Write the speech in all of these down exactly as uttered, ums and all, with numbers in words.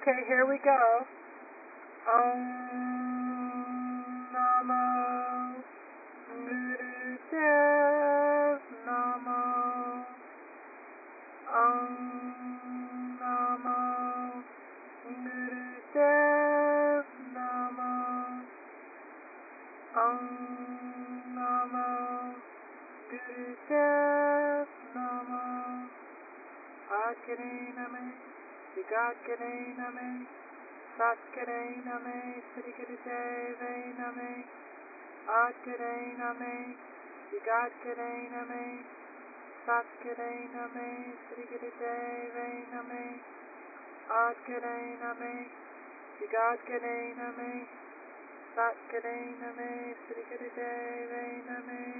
Okay, here we go. Om Namo Gurudev Namo. Om Namo Gurudev Namo. Om Namo Gurudev Namo. Agni Name, Vigagni Name, Satgare Name, Sri Gurudeve Name, Agare Name, Vigagare Name, Satgare Name, Sri Gurudeve Name, Agare Name, Vigagare Name, Satgare Name, Sri Gurudeve Name.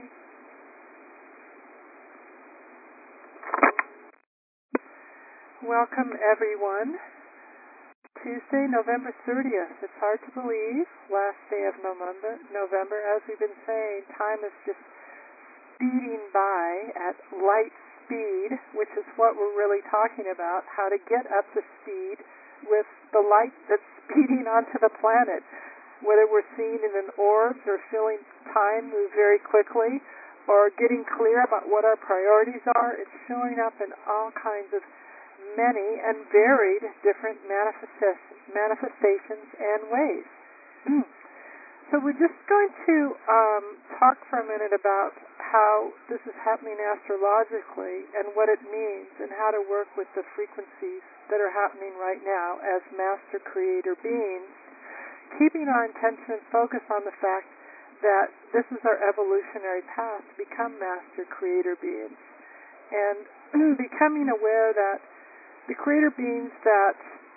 Welcome everyone. Tuesday, November thirtieth. It's hard to believe. Last day of November. November, as we've been saying, time is just speeding by at light speed, which is what we're really talking about, how to get up to speed with the light that's speeding onto the planet. Whether we're seeing it in orbs or feeling time move very quickly or getting clear about what our priorities are, it's showing up in all kinds of many and varied different manifestations and ways. So we're just going to um, talk for a minute about how this is happening astrologically and what it means and how to work with the frequencies that are happening right now as master creator beings, keeping our intention and focus on the fact that this is our evolutionary path to become master creator beings, and becoming aware that the creator beings that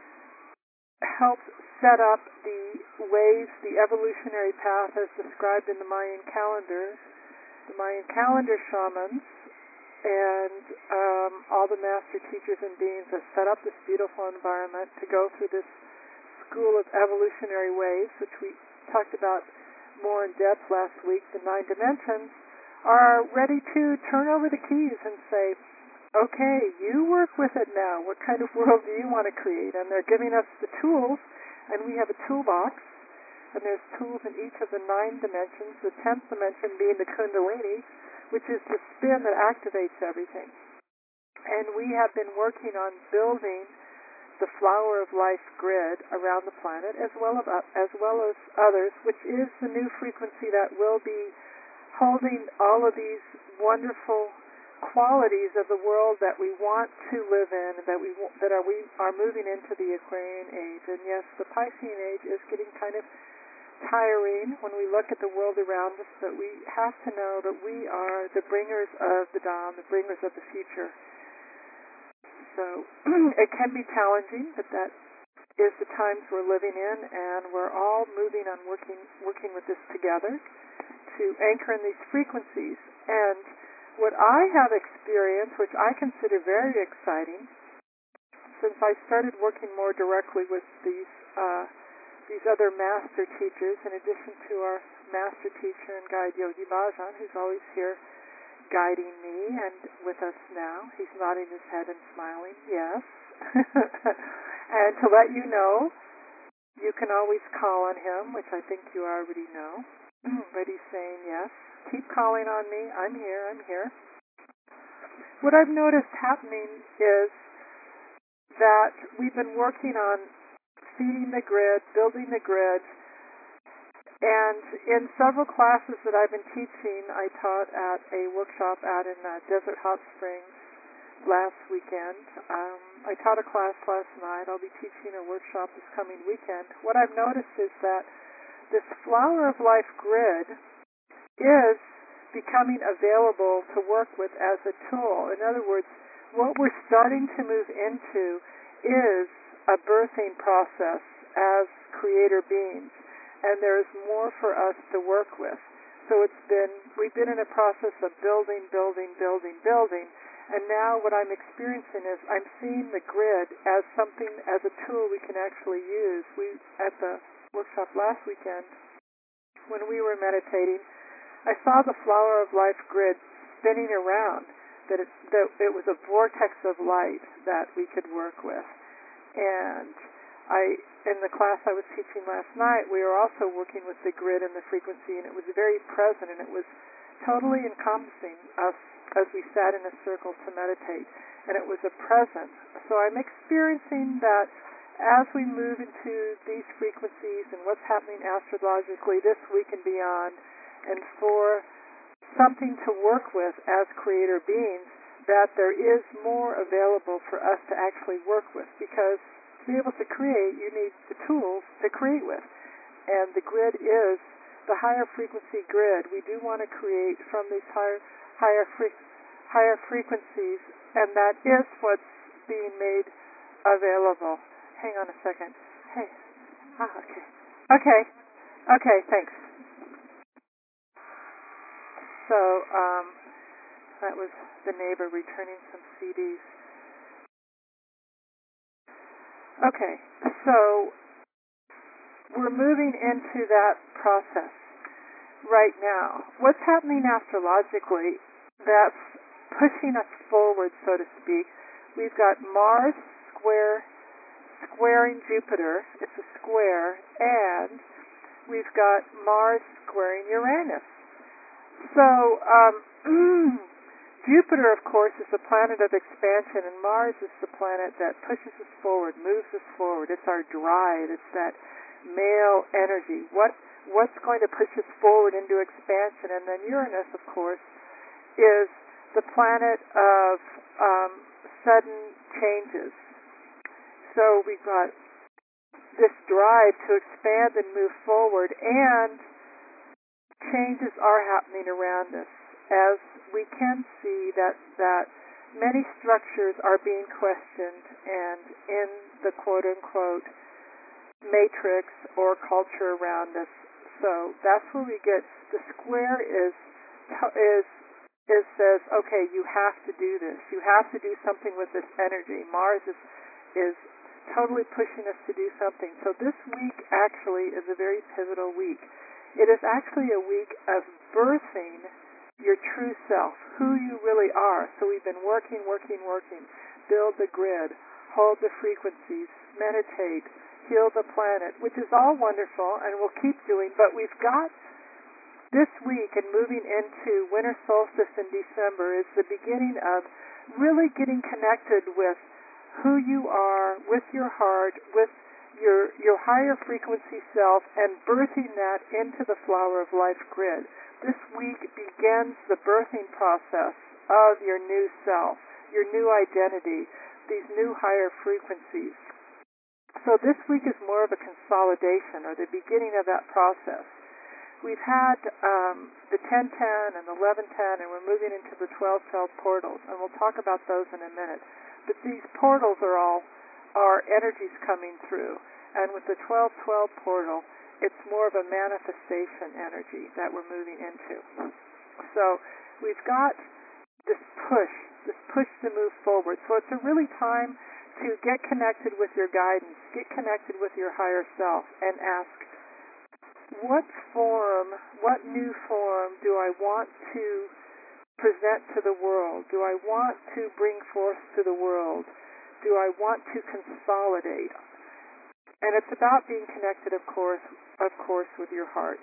help set up the ways, the evolutionary path as described in the Mayan calendar, the Mayan calendar shamans, and um, all the master teachers and beings that set up this beautiful environment to go through this school of evolutionary ways, which we talked about more in depth last week, the nine dimensions, are ready to turn over the keys and say, okay, you work with it now. What kind of world do you want to create? And they're giving us the tools, and we have a toolbox, and there's tools in each of the nine dimensions, the tenth dimension being the Kundalini, which is the spin that activates everything. And we have been working on building the flower of life grid around the planet, as well as, as well as others, which is the new frequency that will be holding all of these wonderful qualities of the world that we want to live in, that we that are we are moving into the Aquarian age. And yes, the Piscean age is getting kind of tiring when we look at the world around us, but we have to know that we are the bringers of the dawn, the bringers of the future. So it can be challenging, but that is the times we're living in, and we're all moving on working working with this together to anchor in these frequencies. And what I have experienced, which I consider very exciting, since I started working more directly with these uh, these other master teachers, in addition to our master teacher and guide Yogi Bhajan, who's always here guiding me and with us now. He's nodding his head and smiling, yes. And to let you know, you can always call on him, which I think you already know. But he's saying yes. Keep calling on me. I'm here. I'm here. What I've noticed happening is that we've been working on feeding the grid, building the grid, and in several classes that I've been teaching, I taught at a workshop out in uh, Desert Hot Springs last weekend. Um, I taught a class last night. I'll be teaching a workshop this coming weekend. What I've noticed is that this flower of life grid is becoming available to work with as a tool. In other words, what we're starting to move into is a birthing process as creator beings, and there's more for us to work with. So it's been, we've been in a process of building, building, building, building, and now what I'm experiencing is I'm seeing the grid as something, as a tool we can actually use. We, at the workshop last weekend, when we were meditating, I saw the flower of life grid spinning around, that it, that it was a vortex of light that we could work with. And I, in the class I was teaching last night, we were also working with the grid and the frequency, and it was very present, and it was totally encompassing us as we sat in a circle to meditate, and it was a presence. So I'm experiencing that as we move into these frequencies and what's happening astrologically this week and beyond, and for something to work with as creator beings, that there is more available for us to actually work with, because to be able to create, you need the tools to create with. And the grid is the higher frequency grid. We do want to create from these higher higher fre- higher frequencies, and that is what's being made available. Hang on a second. Hey. Ah, okay. Okay. Okay, thanks. So, um, that was the neighbor returning some C Ds. Okay, so we're moving into that process right now. What's happening astrologically that's pushing us forward, so to speak? We've got Mars square squaring Jupiter. It's a square, and we've got Mars squaring Uranus. So, um, Jupiter, of course, is the planet of expansion, and Mars is the planet that pushes us forward, moves us forward. It's our drive. It's that male energy. What what's going to push us forward into expansion? And then Uranus, of course, is the planet of um, sudden changes. So we've got this drive to expand and move forward, and changes are happening around us, as we can see that that many structures are being questioned, and in the quote-unquote matrix or culture around us. So that's where we get the square is is is says, okay, you have to do this. You have to do something with this energy. Mars is is totally pushing us to do something. So this week actually is a very pivotal week. It is actually a week of birthing your true self, who you really are. So we've been working, working, working. Build the grid, hold the frequencies, meditate, heal the planet, which is all wonderful and we'll keep doing, but we've got this week and moving into winter solstice in December is the beginning of really getting connected with who you are, with your heart, with your your higher frequency self, and birthing that into the flower of life grid. This week begins the birthing process of your new self, your new identity, these new higher frequencies. So this week is more of a consolidation, or the beginning of that process. We've had um, the ten ten and the eleven ten, and we're moving into the twelve twelve portals, and we'll talk about those in a minute. But these portals are all are energies coming through, and with the twelve twelve portal, it's more of a manifestation energy that we're moving into. So we've got this push, this push to move forward. So it's a really time to get connected with your guidance, get connected with your higher self, and ask, what form, what new form do I want to present to the world? Do I want to bring forth to the world? Do I want to consolidate? And it's about being connected, of course, of course, with your heart.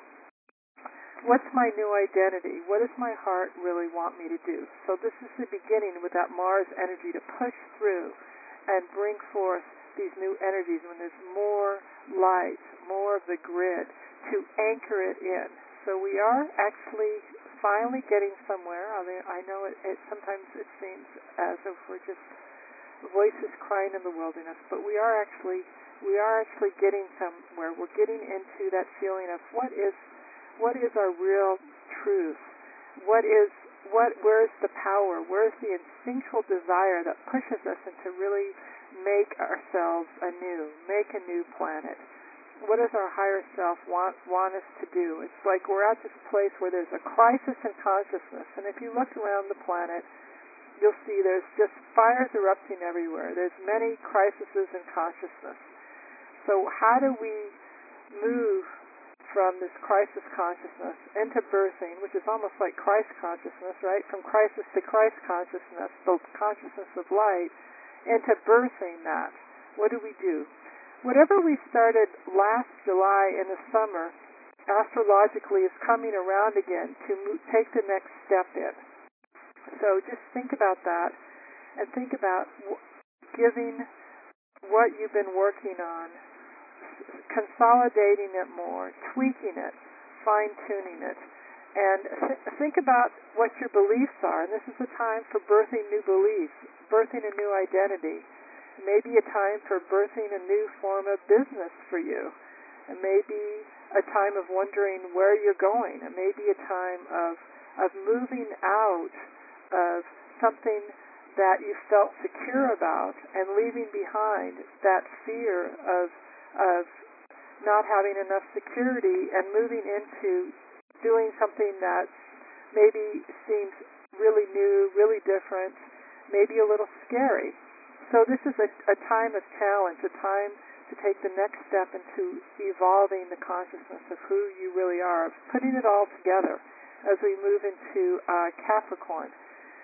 What's my new identity? What does my heart really want me to do? So this is the beginning with that Mars energy to push through and bring forth these new energies when there's more light, more of the grid to anchor it in. So we are actually finally getting somewhere. I mean, I know it, it sometimes it seems as if we're just voices crying in the wilderness, but we are actually we are actually getting somewhere. We're getting into that feeling of what is what is our real truth? What is what where is the power? Where is the instinctual desire that pushes us into really make ourselves anew, make a new planet? What does our higher self want want us to do? It's like we're at this place where there's a crisis in consciousness, and if you look around the planet, you'll see there's just fires erupting everywhere. There's many crises in consciousness. So how do we move from this crisis consciousness into birthing, which is almost like Christ consciousness, right? From crisis to Christ consciousness, the consciousness of light, into birthing that? What do we do? whatever we started last July in the summer, astrologically is coming around again to mo- take the next step in. So just think about that, and think about w- giving what you've been working on, consolidating it more, tweaking it, fine-tuning it, and th- think about what your beliefs are. And this is a time for birthing new beliefs, birthing a new identity. It may be a time for birthing a new form of business for you. It may be a time of wondering where you're going. It may be a time of of moving out of something that you felt secure about and leaving behind that fear of of not having enough security and moving into doing something that maybe seems really new, really different, maybe a little scary. So this is a, a time of challenge, a time to take the next step into evolving the consciousness of who you really are, of putting it all together as we move into uh, Capricorn.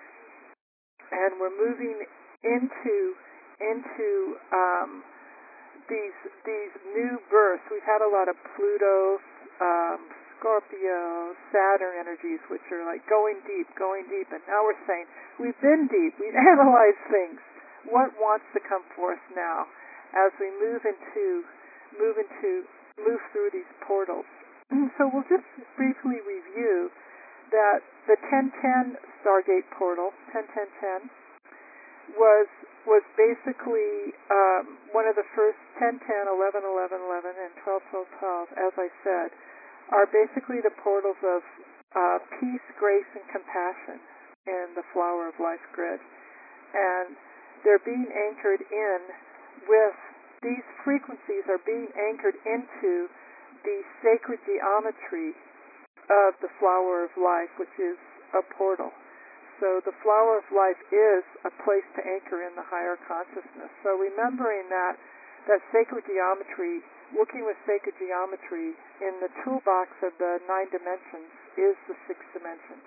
And we're moving into into um, these these new births. We've had a lot of Pluto, um, Scorpio, Saturn energies, which are like going deep, going deep. And now we're saying we've been deep. We've analyzed things. What wants to come forth now as we move into move into move through these portals? So we'll just briefly review that the ten ten Stargate portal, ten ten ten, was was basically um, one of the first ten ten, eleven eleven eleven, and twelve twelve twelve, as I said, are basically the portals of uh, peace, grace, and compassion in the Flower of Life grid. And they're being anchored in with, these frequencies are being anchored into the sacred geometry of the Flower of Life, which is a portal. So the Flower of Life is a place to anchor in the higher consciousness. So remembering that, that sacred geometry, working with sacred geometry in the toolbox of the nine dimensions is the sixth dimension.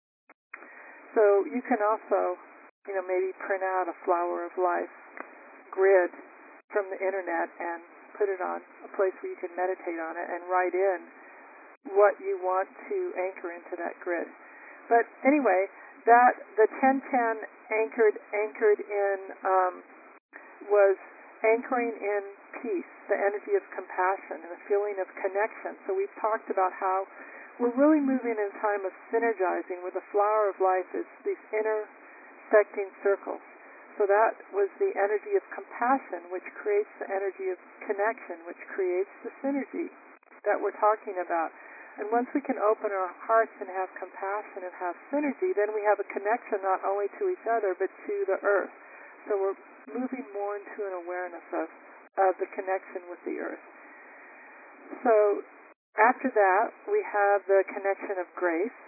So you can also, you know, maybe print out a Flower of Life grid from the internet and put it on a place where you can meditate on it and write in what you want to anchor into that grid. But anyway, that the ten ten anchored anchored in um, was anchoring in peace, the energy of compassion and the feeling of connection. So we've talked about how we're really moving in a time of synergizing, where the Flower of Life is these intersecting circles. So that was the energy of compassion, which creates the energy of connection, which creates the synergy that we're talking about. And once we can open our hearts and have compassion and have synergy, then we have a connection not only to each other, but to the earth. So we're moving more into an awareness of, of the connection with the earth. So after that, we have the connection of grace.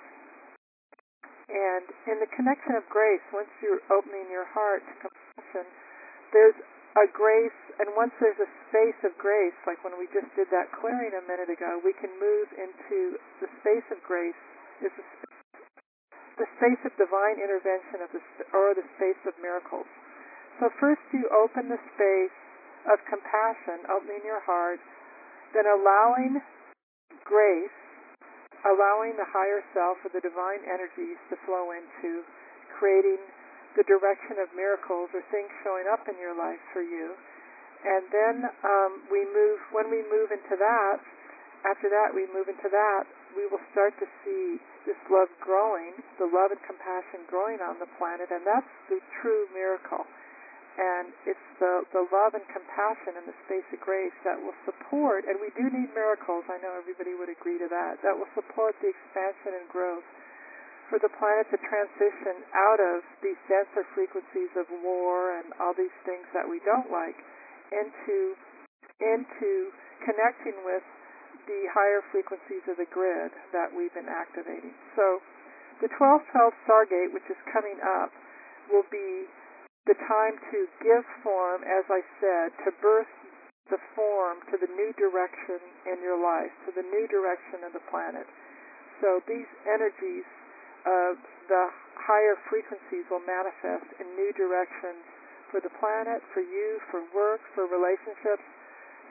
And in the connection of grace, once you're opening your heart to compassion, there's a grace, and once there's a space of grace, like when we just did that clearing a minute ago, we can move into the space of grace, is the space, the space of divine intervention of the, or the space of miracles. So first you open the space of compassion, opening your heart, then allowing grace, allowing the higher self or the divine energies to flow into, creating the direction of miracles or things showing up in your life for you. And then um, we move, when we move into that, after that we move into that, we will start to see this love growing, the love and compassion growing on the planet, and that's the true miracle. And it's the, the love and compassion in the space of grace that will support, and we do need miracles, I know everybody would agree to that, that will support the expansion and growth for the planet to transition out of these denser frequencies of war and all these things that we don't like into, into connecting with the higher frequencies of the grid that we've been activating. So the twelve twelve Stargate, which is coming up, will be the time to give form, as I said, to birth the form to the new direction in your life, to the new direction of the planet. So these energies of the higher frequencies will manifest in new directions for the planet, for you, for work, for relationships,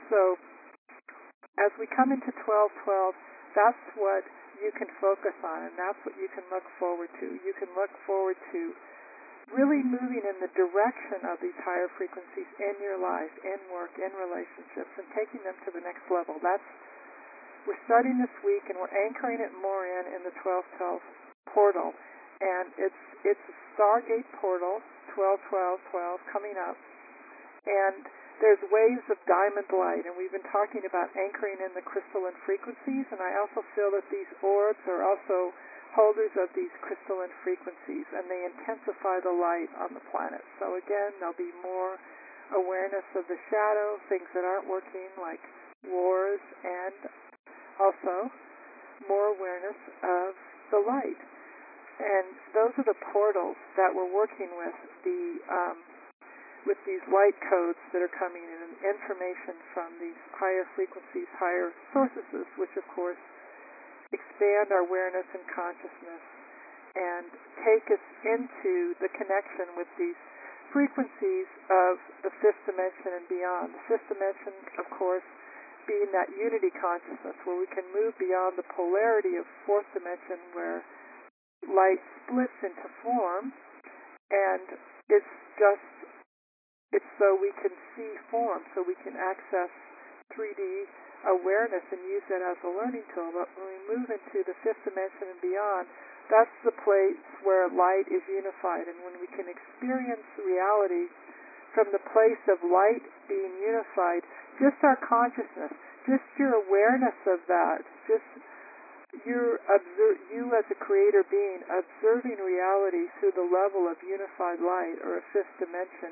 So as we come into twelve twelve, that's what you can focus on, and that's what you can look forward to. You can look forward to really moving in the direction of these higher frequencies in your life, in work, in relationships, and taking them to the next level. That's we're starting this week, and we're anchoring it more in in the twelve twelve portal, and it's it's a Stargate portal, twelve twelve twelve, coming up, and there's waves of diamond light, and we've been talking about anchoring in the crystalline frequencies, and I also feel that these orbs are also holders of these crystalline frequencies, and they intensify the light on the planet. So again, there'll be more awareness of the shadow, things that aren't working, like wars, and also more awareness of the light. And those are the portals that we're working with, the um, with these light codes that are coming in, and information from these higher frequencies, higher sources, which of course expand our awareness and consciousness and take us into the connection with these frequencies of the fifth dimension and beyond. The fifth dimension, of course, being that unity consciousness where we can move beyond the polarity of fourth dimension where light splits into form, and it's just it's so we can see form, so we can access three D awareness and use that as a learning tool. But when we move into the fifth dimension and beyond, that's the place where light is unified, and when we can experience reality from the place of light being unified, just our consciousness, just your awareness of that, just your observe, you as a creator being observing reality through the level of unified light or a fifth dimension,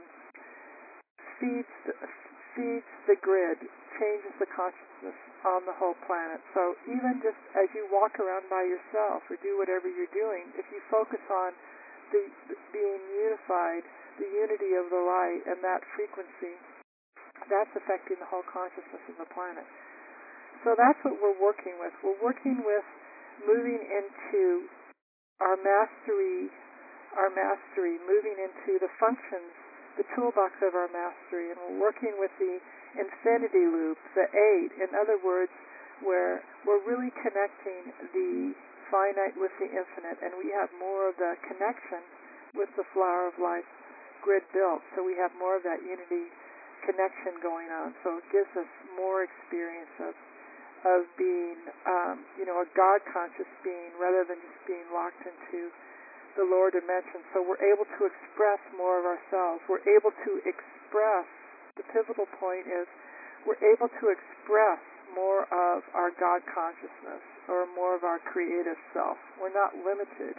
feeds the, feeds the grid, changes the consciousness on the whole planet. So even just as you walk around by yourself or do whatever you're doing, if you focus on the, the being unified, the unity of the light and that frequency, that's affecting the whole consciousness of the planet. So that's what we're working with. We're working with moving into our mastery, our mastery, moving into the functions, the toolbox of our mastery, and we're working with the infinity loop, the eight, in other words, where we're really connecting the finite with the infinite, and we have more of the connection with the flower of life grid built, so we have more of that unity connection going on, so it gives us more experience of of being, um, you know, a God-conscious being rather than just being locked into the lower dimension. So we're able to express more of ourselves. We're able to express, the pivotal point is, we're able to express more of our God consciousness or more of our creative self. We're not limited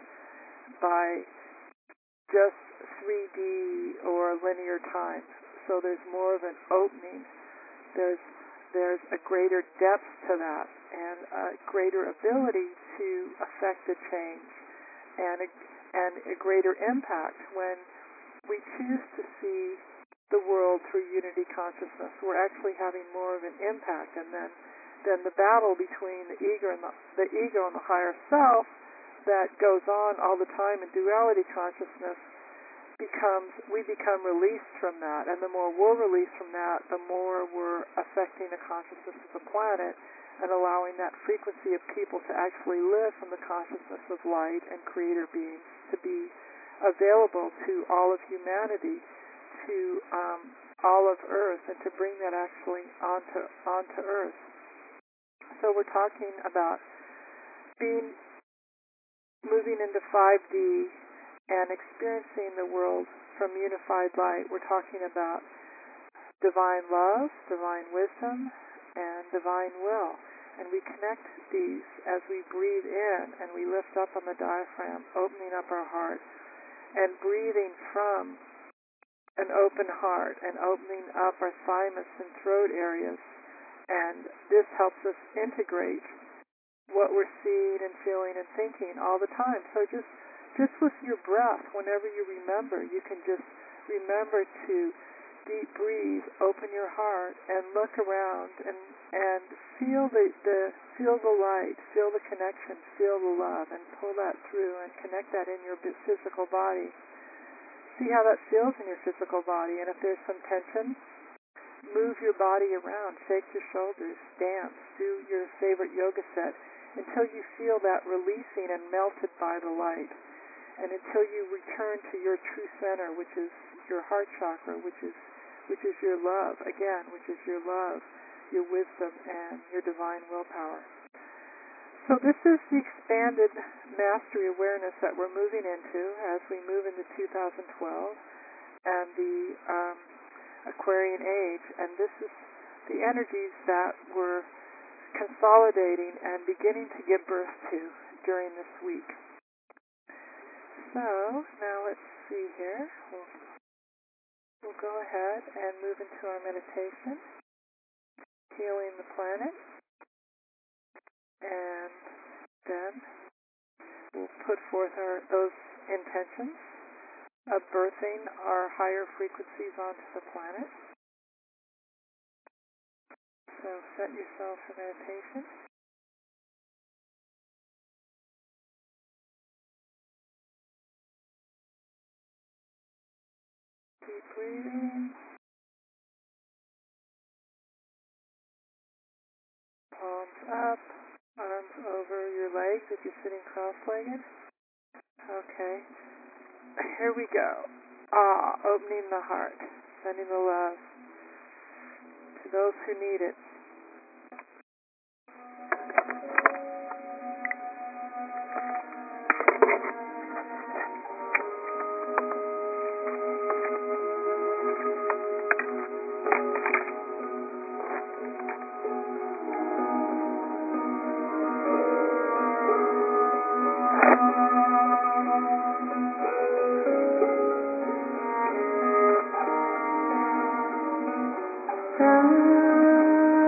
by just three D or linear time. So there's more of an opening. There's there's a greater depth to that and a greater ability to affect the change and a, and a greater impact when we choose to see the world through unity consciousness. We're actually having more of an impact, and then then the battle between the ego and the, the ego and the higher self that goes on all the time in duality consciousness becomes, we become released from that, and the more we're released from that, the more we're affecting the consciousness of the planet and allowing that frequency of people to actually live from the consciousness of light and creator beings to be available to all of humanity, to um, all of Earth, and to bring that actually onto onto Earth. So we're talking about being moving into five D and experiencing the world from unified light. We're talking about divine love, divine wisdom, and divine will. And we connect these as we breathe in and we lift up on the diaphragm, opening up our heart, and breathing from an open heart and opening up our thymus and throat areas. And this helps us integrate what we're seeing and feeling and thinking all the time. So just Just with your breath, whenever you remember, you can just remember to deep breathe, open your heart, and look around and and feel the, the feel the light, feel the connection, feel the love, and pull that through and connect that in your physical body. See how that feels in your physical body, and if there's some tension, move your body around, shake your shoulders, dance, do your favorite yoga set until you feel that releasing and melted by the light, and until you return to your true center, which is your heart chakra, which is which is your love, again, which is your love, your wisdom, and your divine willpower. So this is the expanded mastery awareness that we're moving into as we move into two thousand twelve and the um, Aquarian age, and this is the energies that we're consolidating and beginning to give birth to during this week. So now let's see here. We'll, we'll go ahead and move into our meditation, healing the planet, and then we'll put forth our, those intentions of birthing our higher frequencies onto the planet. So set yourself for meditation. Deep breathing. Palms up, arms over your legs if you're sitting cross-legged. Okay. Here we go. Ah, opening the heart, sending the love to those who need it. Ah.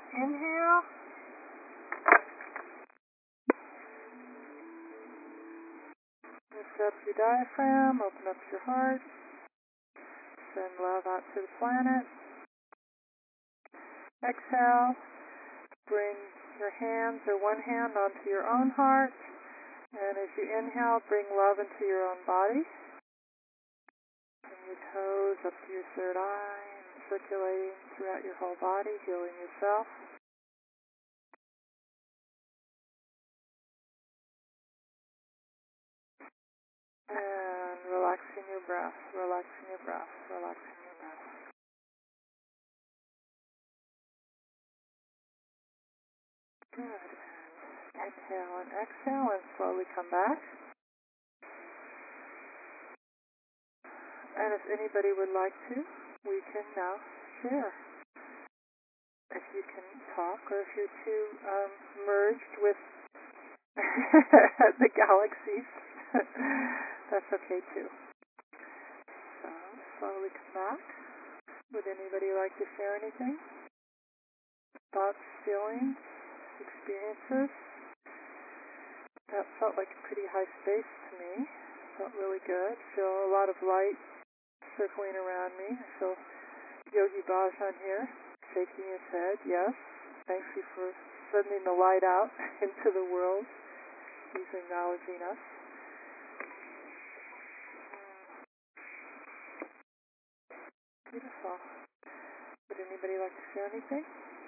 Inhale. Lift up your diaphragm, open up your heart, send love out to the planet. Exhale, bring your hands or one hand onto your own heart, and as you inhale, bring love into your own body. Bring your toes up to your third eye, and circulating throughout your whole body, healing yourself. And relaxing your breath, relaxing your breath, relaxing your breath. Good. And inhale and exhale and slowly come back. And if anybody would like to, we can now share. If you can talk, or if you're too um, merged with the galaxies, that's okay too. So slowly come back. Would anybody like to share anything? Thoughts, feelings, experiences? That felt like a pretty high space to me. Felt really good. Feel a lot of light circling around me. I feel Yogi Bhajan here, shaking his head. Yes, thank you for sending the light out into the world. He's acknowledging us. Beautiful. Would anybody like to share anything?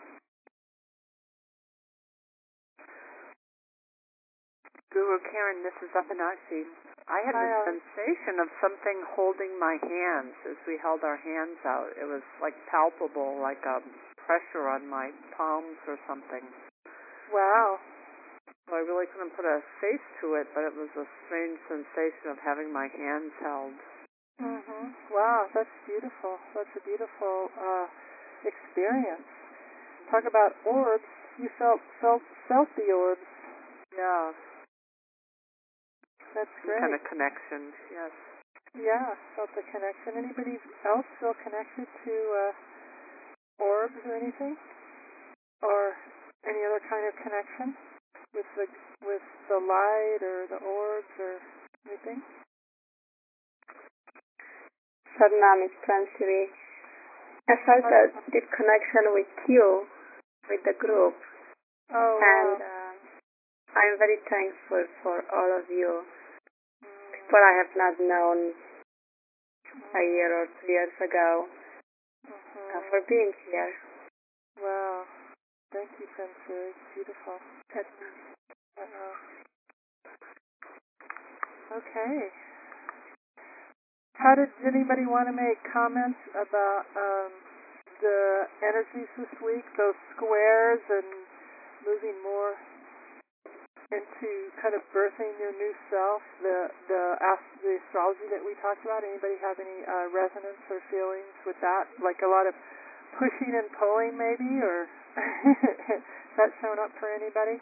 Guru Karen, this is Apanakshi. I had Hi, a Alice. sensation of something holding my hands as we held our hands out. It was like palpable, like a pressure on my palms or something. Wow. So I really couldn't put a face to it, but it was a strange sensation of having my hands held. Mhm. Wow, that's beautiful. That's a beautiful uh, experience. Talk about orbs. You felt felt felt the orbs. Yeah. That's Some great. kind of connection, yes. Yeah, felt the connection. Anybody else feel connected to uh, orbs or anything, or any other kind of connection with the with the light or the orbs or anything? Sadnam is Pranshri. I felt a deep connection with you, with the group, Oh, and wow. uh, I'm very thankful for all of you. Mm. People I have not known a year or two years ago, Mm-hmm. uh, for being here. Wow. Thank you, Pranshri. Beautiful. That's Uh-oh. Okay. How did anybody want to make comments about um, the energies this week, those squares, and moving more into kind of birthing your new self, the the, ast- the astrology that we talked about? Anybody have any uh, resonance or feelings with that? Like a lot of pushing and pulling, maybe, or has that shown up for anybody?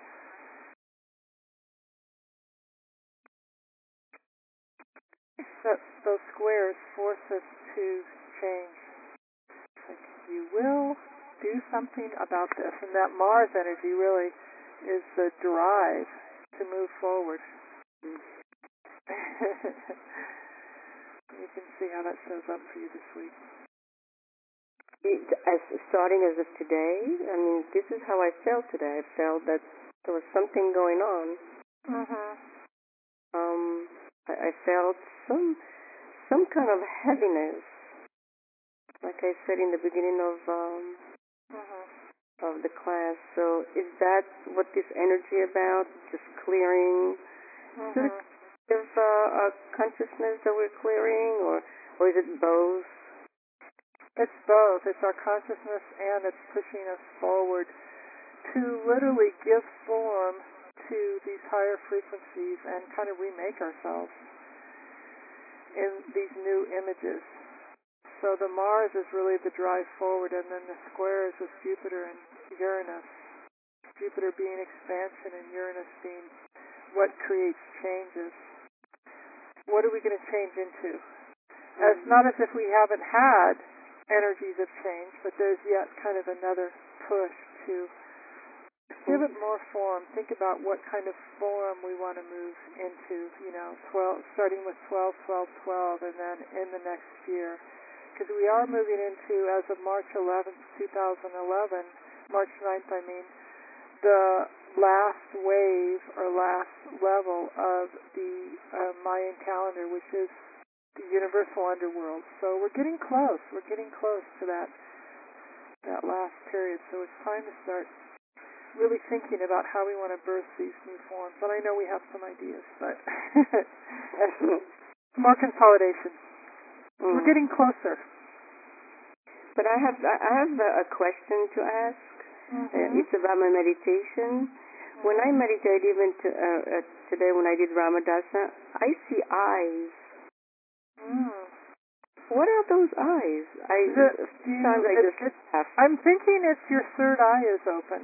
That those squares force us to change. Like, you will do something about this, and that Mars energy really is the drive to move forward. You can see how that shows up for you this week. it, as starting as of today. I mean, this is how I felt today. I felt that there was something going on. Mhm. Um, I, I felt some some kind of heaviness, like I said in the beginning of um, Mhm. of the class. So, is that what this energy about? Just clearing? Mhm. Is it of uh, a consciousness that we're clearing, or or is it both? It's both. It's our consciousness, and it's pushing us forward to literally give form to these higher frequencies and kind of remake ourselves in these new images. So the Mars is really the drive forward, and then the squares with Jupiter and Uranus. Jupiter being expansion and Uranus being what creates changes. What are we going to change into? As not as if we haven't had energies of change, but there's yet kind of another push to to give it more form. Think about what kind of form we want to move into, you know, twelve, starting with twelve, twelve, twelve, and then in the next year. Because we are moving into, as of March eleventh, two thousand eleven, March ninth, I mean, the last wave or last level of the uh, Mayan calendar, which is the universal underworld. So we're getting close. We're getting close to that that last period. So it's time to start really thinking about how we want to birth these new forms. And I know we have some ideas, but more consolidation. Mm. We're getting closer. But I have I have a question to ask. Mm-hmm. Uh, it's about my meditation. Mm-hmm. When I meditate, even to, uh, uh, today when I did Ramadasa, I see eyes. Mm. What are those eyes? I the, sometimes I just laugh. I'm thinking it's your third eye is open.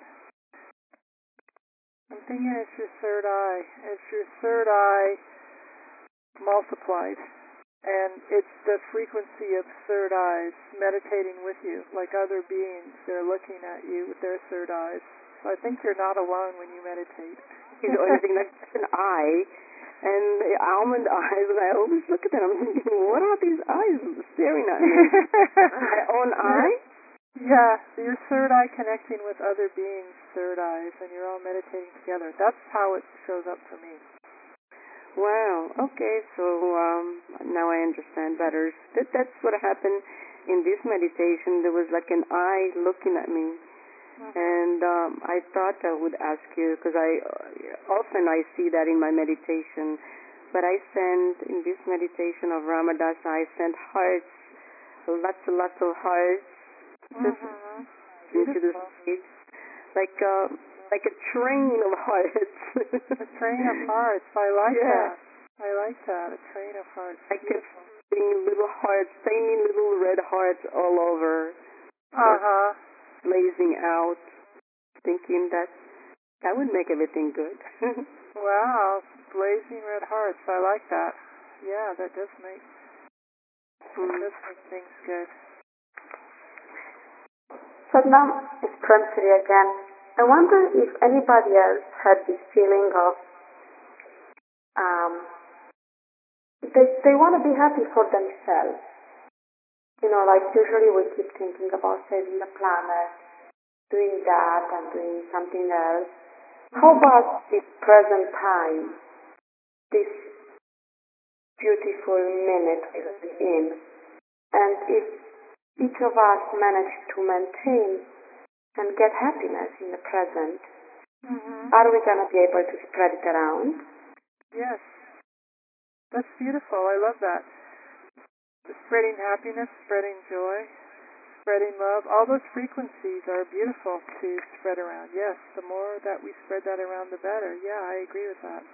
I'm thinking it's your third eye. It's your third eye multiplied. And it's the frequency of third eyes meditating with you, like other beings. They're looking at you with their third eyes. So I think you're not alone when you meditate. You know, anything like an eye, and the almond eyes, and I always look at them. I'm thinking, what are these eyes staring at me? My own eye? Yeah, your third eye connecting with other beings' third eyes, and you're all meditating together. That's how it shows up for me. Wow. Okay, so um, now I understand better. That, that's what happened in this meditation. There was like an eye looking at me, mm-hmm. and um, I thought I would ask you, because I uh, often I see that in my meditation, but I send, in this meditation of Ramadasa, I send hearts, lots and lots of hearts, mm-hmm. into the stage, like uh, like a train of hearts. A train of hearts. I like yeah. that. I like that. A train of hearts. I kept seeing little hearts, tiny little red hearts all over. Uh huh. Blazing out, thinking that that would make everything good. Wow, blazing red hearts. I like that. Yeah, that does make mm. that does make things good. Sadhna, it's Premsiri again. I wonder if anybody else had this feeling of um, they they want to be happy for themselves. You know, like usually we keep thinking about saving the planet, doing that and doing something else. How about this present time, this beautiful minute we're in, and if each of us managed to maintain and get happiness in the present, mm-hmm. are we going to be able to spread it around? Yes. That's beautiful. I love that. Spreading happiness, spreading joy, spreading love, all those frequencies are beautiful to spread around. Yes, the more that we spread that around, the better. Yeah, I agree with that.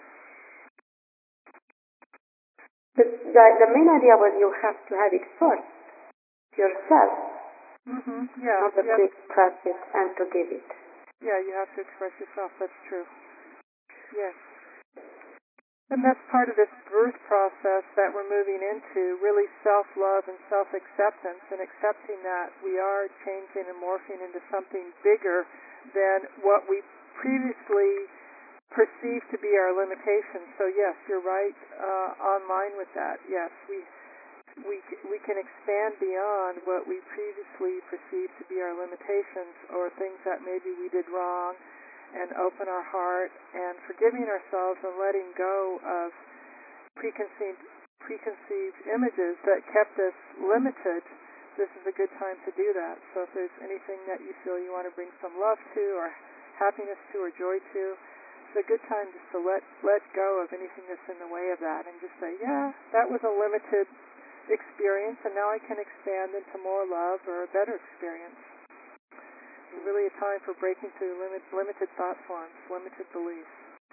The, the, the main idea was you have to have it first, yourself. Mm-hmm. Yeah. Not to Yes. express it and to give it. Yeah, you have to express yourself. That's true. Yes. And that's part of this birth process that we're moving into, really self-love and self-acceptance, and accepting that we are changing and morphing into something bigger than what we previously perceived to be our limitations. So yes, you're right uh, online with that. Yes, we we we can expand beyond what we previously perceived to be our limitations or things that maybe we did wrong, and open our heart and forgiving ourselves and letting go of preconceived preconceived images that kept us limited. This is a good time to do that. So if there's anything that you feel you want to bring some love to or happiness to or joy to, it's a good time just to let let go of anything that's in the way of that and just say, yeah, that was a limited experience, and now I can expand into more love or a better experience. It's really a time for breaking through limit, limited thought forms, limited beliefs.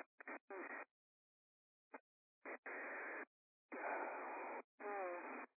Hmm.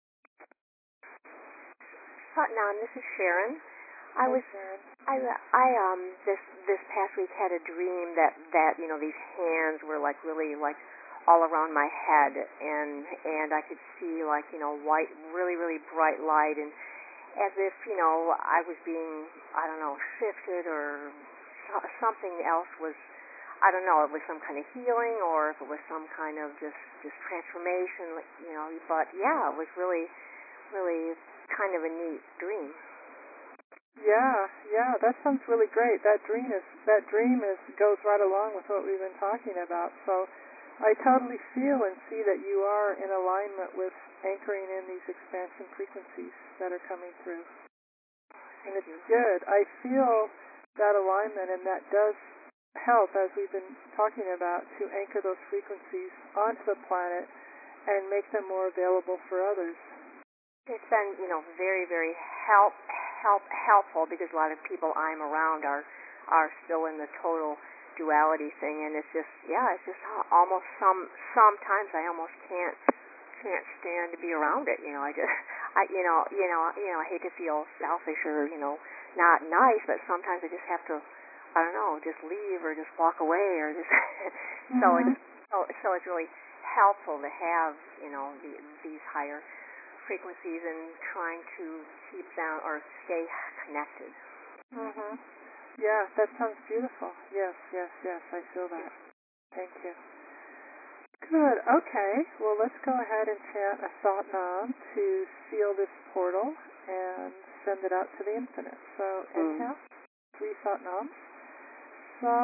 Satnam, this is Sharon. I was, I, I, um, this this past week had a dream that that you know these hands were like really like all around my head, and and I could see like you know white, really really bright light, and as if, you know, I was being, I don't know, shifted, or so- something else was, I don't know, it was some kind of healing, or if it was some kind of just, just transformation, like, you know, but yeah, it was really, really kind of a neat dream. Yeah, yeah, that sounds really great. That dream is that dream is goes right along with what we've been talking about. So I totally feel and see that you are in alignment with anchoring in these expansion frequencies that are coming through. And it's good. I feel that alignment, and that does help, as we've been talking about, to anchor those frequencies onto the planet and make them more available for others. It's been, you know, very, very help, help, helpful, because a lot of people I'm around are are still in the total duality thing, and it's just, yeah, it's just almost some sometimes I almost can't can't stand to be around it. You know, I just, I, you know, you know, you know, I hate to feel selfish or, you know, not nice, but sometimes I just have to, I don't know, just leave or just walk away or just. Mm-hmm. so it's so so it's really helpful to have, you know, the, these higher frequencies and trying to keep them or stay connected. Mhm. Yeah, that sounds beautiful. Yes, yes, yes. I feel that. Thank you. Good. Okay. Well, let's go ahead and chant a Sat Nam to seal this portal and send it out to the infinite. So inhale, three Sat Nams. Sa.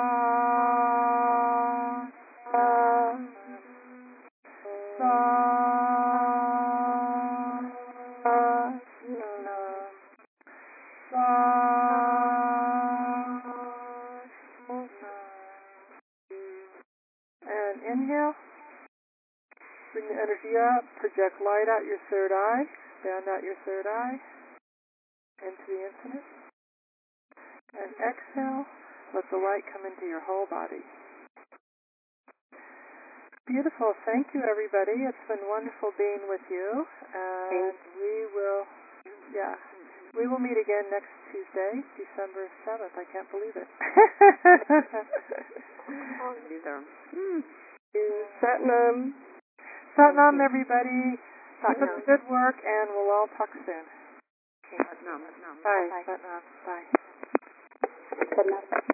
Sa. And inhale, bring the energy up, project light out your third eye, expand out your third eye into the infinite. And exhale, let the light come into your whole body. Beautiful. Thank you, everybody. It's been wonderful being with you. And we will, yeah, we will meet again next Tuesday, December seventh. I can't believe it. Either. Hmm. Satnam. Satnam, everybody. Keep up Satnam. the good work, and we'll all talk soon. Satnam. Satnam. Bye. Bye. Satnam. Bye. Good night.